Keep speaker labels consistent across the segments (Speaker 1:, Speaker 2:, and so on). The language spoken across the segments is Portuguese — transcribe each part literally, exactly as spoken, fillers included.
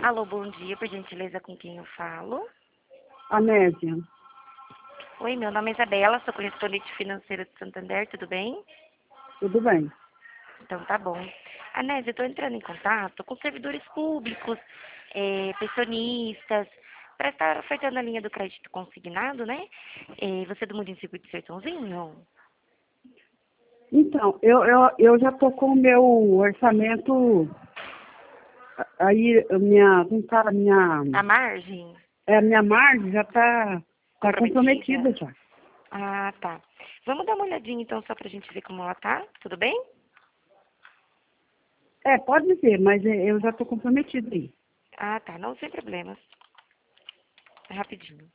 Speaker 1: Alô, bom dia, por gentileza, com quem eu falo?
Speaker 2: Anésia.
Speaker 1: Oi, meu nome é Isabela, sou correspondente financeira de Santander, tudo bem?
Speaker 2: Tudo bem.
Speaker 1: Então tá bom. Anésia, eu estou entrando em contato com servidores públicos, eh, pensionistas, para estar ofertando a linha do crédito consignado, né? Eh, você é do município de Sertãozinho?
Speaker 2: Então, eu, eu, eu já tô com o meu orçamento, aí a minha, como fala, minha,
Speaker 1: A margem?
Speaker 2: é, a minha margem já tá, tá
Speaker 1: Comprometida?
Speaker 2: comprometida já.
Speaker 1: Ah, tá. Vamos dar uma olhadinha então, só pra gente ver como ela tá, tudo bem?
Speaker 2: É, pode dizer, mas é, eu já tô comprometida aí.
Speaker 1: Ah, tá, não, sem problemas. É rapidinho.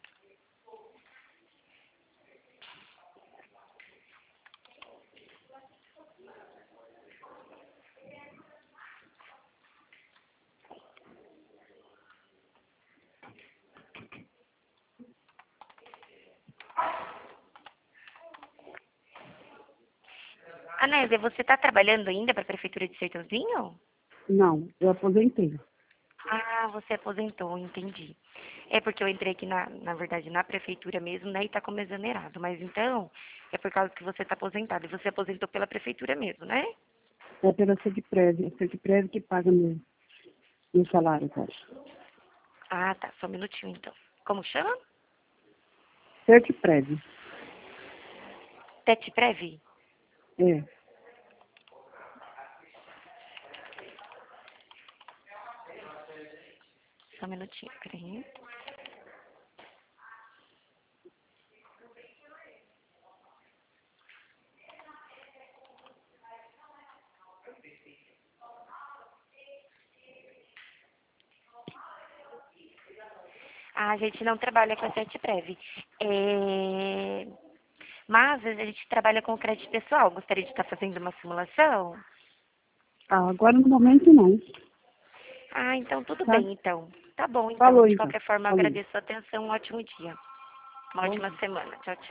Speaker 1: Anésia, você está trabalhando ainda para a Prefeitura de Sertãozinho?
Speaker 2: Não, eu aposentei.
Speaker 1: Ah, você aposentou, entendi. É porque eu entrei aqui, na, na verdade, na Prefeitura mesmo, né, e está como exonerado. Mas então, é por causa que você está aposentado. E você aposentou pela Prefeitura mesmo, né?
Speaker 2: É pela Segprev, é a Segprev que paga meu, meu salário, cara.
Speaker 1: Ah, tá, só um minutinho então. Como chama?
Speaker 2: Sertprev,
Speaker 1: Tete Prev?
Speaker 2: é.
Speaker 1: Só um minutinho, peraí. Ah, a gente não trabalha com a Tete Prev. É... Mas a gente trabalha com crédito pessoal. Gostaria de estar fazendo uma simulação?
Speaker 2: Ah, agora no momento não,
Speaker 1: Ah, então tudo
Speaker 2: tá?
Speaker 1: bem, então. Tá bom, então.
Speaker 2: Falou
Speaker 1: De
Speaker 2: então,
Speaker 1: qualquer forma,
Speaker 2: falou.
Speaker 1: agradeço a atenção. Um ótimo dia. Uma
Speaker 2: Bom
Speaker 1: ótima
Speaker 2: dia.
Speaker 1: semana. Tchau, tchau.